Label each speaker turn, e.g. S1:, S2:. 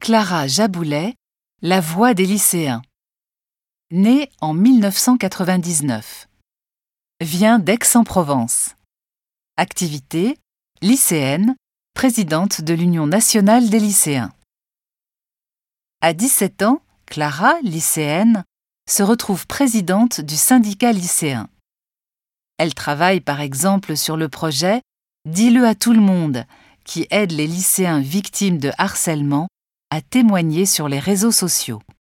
S1: Clara Jaboulet, la voix des lycéens. Née en 1999. Vient d'Aix-en-Provence. Activité, lycéenne, présidente de l'Union nationale des lycéens. À 17 ans, Clara, lycéenne, se retrouve présidente du syndicat lycéen. Elle travaille par exemple sur le projet « Dis-le à tout le monde » qui aide les lycéens victimes de harcèlement à témoigner sur les réseaux sociaux.